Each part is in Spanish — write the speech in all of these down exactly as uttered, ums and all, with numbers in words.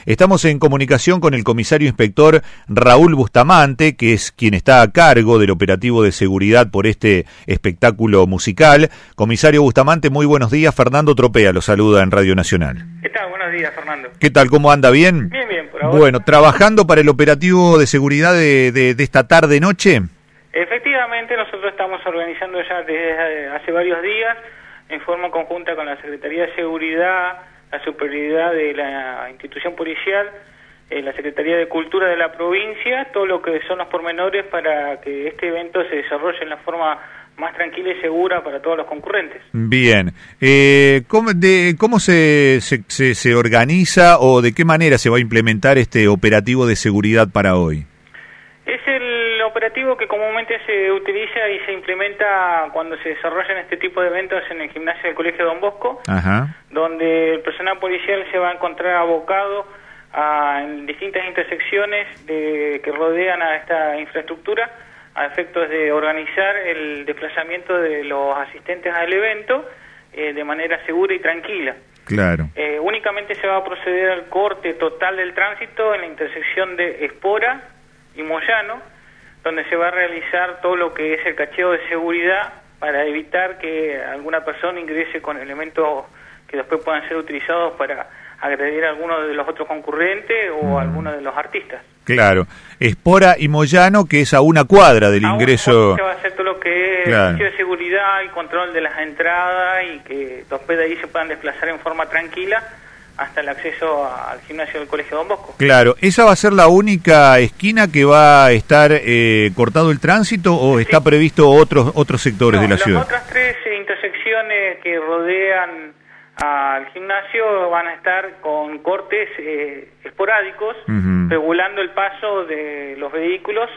Estamos en comunicación con el comisario inspector Raúl Bustamante, que es quien está a cargo del operativo de seguridad por este espectáculo musical. Comisario Bustamante, muy buenos días. Fernando Tropea lo saluda en Radio Nacional. ¿Qué tal? Buenos días, Fernando. ¿Qué tal? ¿Cómo anda? ¿Bien? Bien, bien, por ahora. Bueno, ¿trabajando para el operativo de seguridad de, de, de esta tarde-noche? Efectivamente, nosotros estamos organizando ya desde hace varios días, en forma conjunta con la Secretaría de Seguridad, la Superioridad de la institución policial, eh, la Secretaría de Cultura de la provincia, todo lo que son los pormenores para que este evento se desarrolle en la forma más tranquila y segura para todos los concurrentes. Bien. Eh, ¿cómo, de, cómo se, se, se, se organiza o de qué manera se va a implementar este operativo de seguridad para hoy? Es el operativo que comúnmente se utiliza y se implementa cuando se desarrollan este tipo de eventos en el gimnasio del Colegio Don Bosco, Ajá. donde el personal policial se va a encontrar abocado a, en distintas intersecciones de, que rodean a esta infraestructura, a efectos de organizar el desplazamiento de los asistentes al evento eh, de manera segura y tranquila. Claro. Eh, únicamente se va a proceder al corte total del tránsito en la intersección de Espora y Moyano, donde se va a realizar todo lo que es el cacheo de seguridad para evitar que alguna persona ingrese con elementos que después puedan ser utilizados para agredir a alguno de los otros concurrentes o a alguno de los artistas. Claro. Espora y Moyano, que es a una cuadra del a ingreso. Se va a hacer todo lo que es claro. de seguridad y control de las entradas y que después de ahí se puedan desplazar en forma tranquila hasta el acceso al gimnasio del Colegio Don Bosco. Claro, ¿esa va a ser la única esquina que va a estar eh, cortado el tránsito o sí. está previsto otros otros sectores no, de la las ciudad? Las otras tres eh, intersecciones que rodean al gimnasio van a estar con cortes eh, esporádicos, uh-huh. regulando el paso de los vehículos,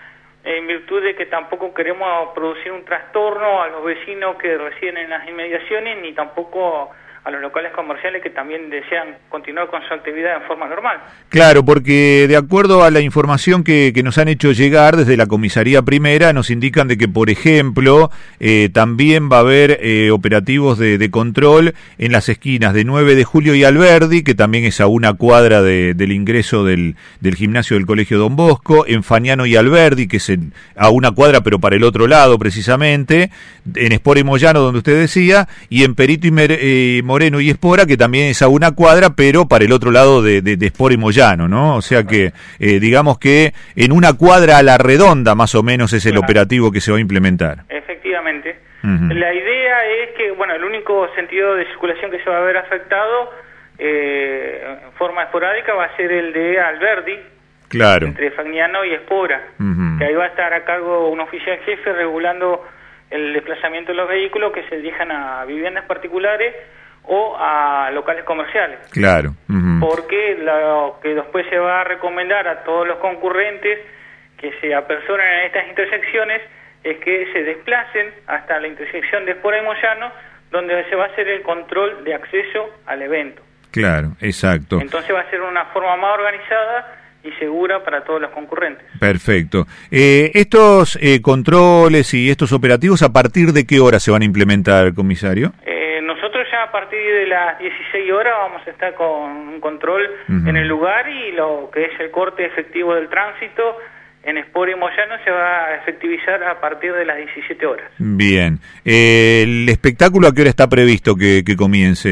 en virtud de que tampoco queremos producir un trastorno a los vecinos que residen en las inmediaciones, ni tampoco a los locales comerciales que también desean continuar con su actividad en forma normal. Claro, porque de acuerdo a la información que, que nos han hecho llegar desde la comisaría primera, nos indican de que, por ejemplo, eh, también va a haber eh, operativos de, de control en las esquinas de nueve de julio y Alberdi, que también es a una cuadra de, del ingreso del, del gimnasio del Colegio Don Bosco, en Fagnano y Alberdi, que es en, a una cuadra pero para el otro lado precisamente, en Espora y Moyano, donde usted decía, y en Perito y Mer, eh, Moreno y Espora, que también es a una cuadra, pero para el otro lado de, de, de Espora y Moyano, ¿no? O sea que, eh, digamos que en una cuadra a la redonda, más o menos, es el claro. operativo que se va a implementar. Efectivamente. Uh-huh. La idea es que, bueno, el único sentido de circulación que se va a ver afectado eh, en forma esporádica va a ser el de Alberdi, claro. entre Fagnano y Espora, uh-huh. que ahí va a estar a cargo un oficial jefe regulando el desplazamiento de los vehículos que se dirijan a viviendas particulares o a locales comerciales. Claro. Uh-huh. Porque lo que después se va a recomendar a todos los concurrentes que se apersonen en estas intersecciones es que se desplacen hasta la intersección de Espora y Moyano, donde se va a hacer el control de acceso al evento. Claro, exacto. Entonces va a ser una forma más organizada y segura para todos los concurrentes. Perfecto. Eh, estos eh, controles y estos operativos, ¿a partir de qué hora se van a implementar, comisario? Eh, nosotros ya a partir de las dieciséis horas vamos a estar con un control uh-huh. en el lugar y lo que es el corte efectivo del tránsito en Espora y Moyano se va a efectivizar a partir de las diecisiete horas. Bien. Eh, ¿El espectáculo a qué hora está previsto que, que comience?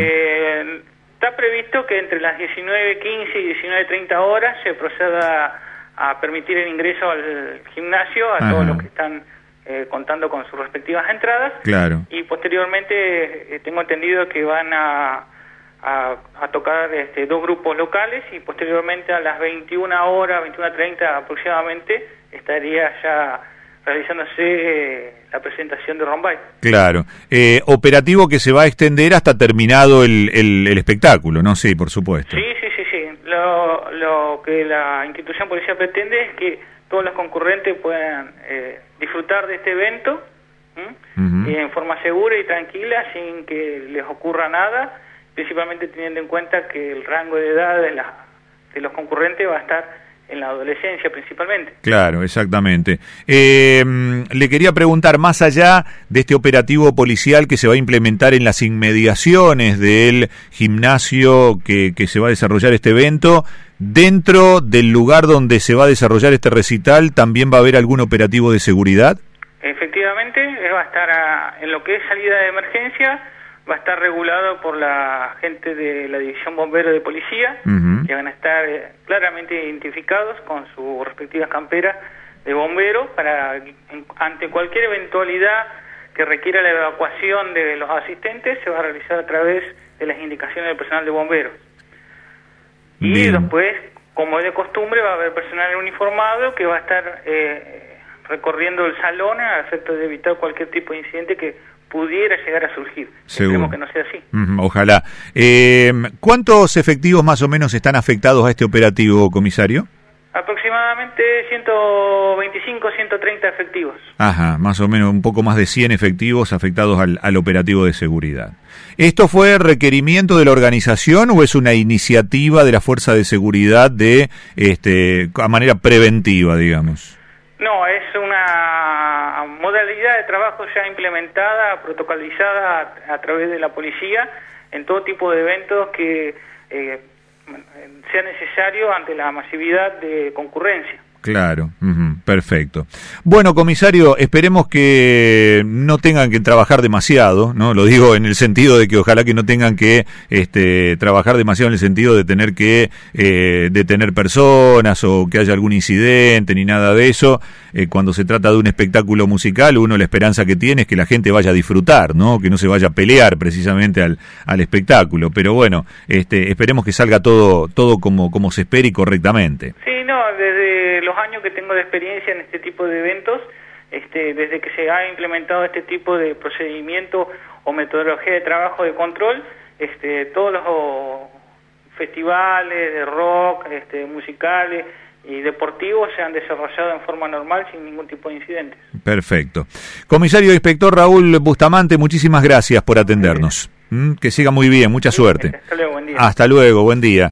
Eh, está previsto que entre las diecinueve quince y diecinueve treinta horas se proceda a permitir el ingreso al gimnasio a Ajá. todos los que están eh, contando con sus respectivas entradas. Claro. Y posteriormente eh, tengo entendido que van a, a, a tocar este, dos grupos locales y posteriormente a las veintiuna horas, veintiuna treinta aproximadamente, estaría ya realizándose eh, la presentación de Rombay. Claro. Eh, operativo que se va a extender hasta terminado el, el, el espectáculo, ¿no? Sí, por supuesto. Sí, sí, sí, sí. Lo, lo que la institución policial pretende es que todos los concurrentes puedan eh, disfrutar de este evento uh-huh. y en forma segura y tranquila, sin que les ocurra nada, principalmente teniendo en cuenta que el rango de edad de, la, de los concurrentes va a estar en la adolescencia principalmente. Claro, exactamente. Eh, le quería preguntar, más allá de este operativo policial que se va a implementar en las inmediaciones del gimnasio que, que se va a desarrollar este evento, dentro del lugar donde se va a desarrollar este recital, ¿también va a haber algún operativo de seguridad? Efectivamente, va a estar a, en lo que es salida de emergencia, va a estar regulado por la gente de la División Bombero de Policía, uh-huh. que van a estar eh, claramente identificados con sus respectivas camperas de bomberos para, en, ante cualquier eventualidad que requiera la evacuación de los asistentes, se va a realizar a través de las indicaciones del personal de bomberos. Bien. Y después, como es de costumbre, va a haber personal uniformado que va a estar eh, recorriendo el salón a efecto de evitar cualquier tipo de incidente que pudiera llegar a surgir. Esperemos que no sea así. Uh-huh, ojalá. Eh, ¿Cuántos efectivos más o menos están afectados a este operativo, comisario? Aproximadamente ciento veinticinco, ciento treinta efectivos. Ajá, más o menos un poco más de cien efectivos afectados al, al operativo de seguridad. ¿Esto fue requerimiento de la organización o es una iniciativa de la Fuerza de Seguridad de este a manera preventiva, digamos? No, es una modalidad de trabajo ya implementada, protocolizada a, a través de la policía en todo tipo de eventos que eh, sea necesario ante la masividad de concurrencia. Claro, uh-huh, perfecto. Bueno, comisario, esperemos que no tengan que trabajar demasiado, ¿no? Lo digo en el sentido de que ojalá que no tengan que este, trabajar demasiado en el sentido de tener que eh, detener personas o que haya algún incidente ni nada de eso. Eh, cuando se trata de un espectáculo musical, uno la esperanza que tiene es que la gente vaya a disfrutar, ¿no? Que no se vaya a pelear precisamente al, al espectáculo. Pero bueno, este, esperemos que salga todo, todo como, como se espera y correctamente. Sí, no, desde los años que tengo de experiencia en este tipo de eventos, este, desde que se ha implementado este tipo de procedimiento o metodología de trabajo de control, este, todos los festivales de rock, este, musicales y deportivos se han desarrollado en forma normal sin ningún tipo de incidentes. Perfecto. Comisario Inspector Raúl Bustamante, muchísimas gracias por atendernos. Sí. ¿Mm? Que siga muy bien, mucha sí, suerte. Hasta luego, buen día. Hasta luego, buen día.